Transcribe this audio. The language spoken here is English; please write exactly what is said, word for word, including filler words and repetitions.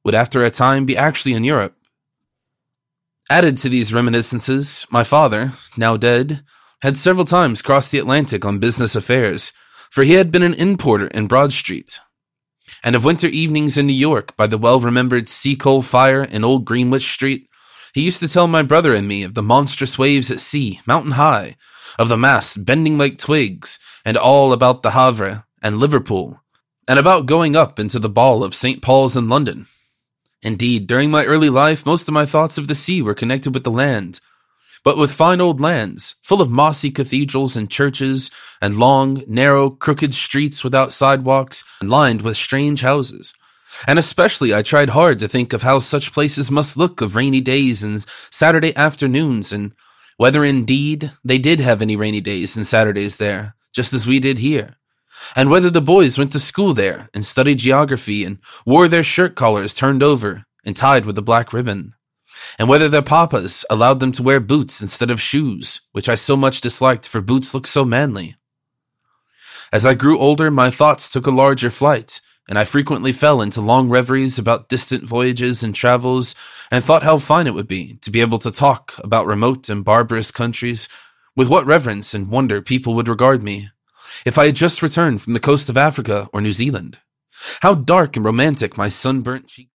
would after a time be actually in Europe. Added to these reminiscences, my father, now dead, had several times crossed the Atlantic on business affairs, for he had been an importer in Broad Street. And of winter evenings in New York by the well-remembered sea-coal fire in Old Greenwich Street, he used to tell my brother and me of the monstrous waves at sea, mountain high, of the masts bending like twigs, and all about the Havre and Liverpool, and about going up into the ball of Saint Paul's in London. Indeed, during my early life, most of my thoughts of the sea were connected with the land, but with fine old lands, full of mossy cathedrals and churches, and long, narrow, crooked streets without sidewalks, and lined with strange houses. And especially I tried hard to think of how such places must look of rainy days and Saturday afternoons, and whether indeed they did have any rainy days and Saturdays there, just as we did here, and whether the boys went to school there and studied geography and wore their shirt collars turned over and tied with a black ribbon, and whether their papas allowed them to wear boots instead of shoes, which I so much disliked, for boots looked so manly. As I grew older, my thoughts took a larger flight, and I frequently fell into long reveries about distant voyages and travels, and thought how fine it would be to be able to talk about remote and barbarous countries, with what reverence and wonder people would regard me, if I had just returned from the coast of Africa or New Zealand. How dark and romantic my sunburnt cheeks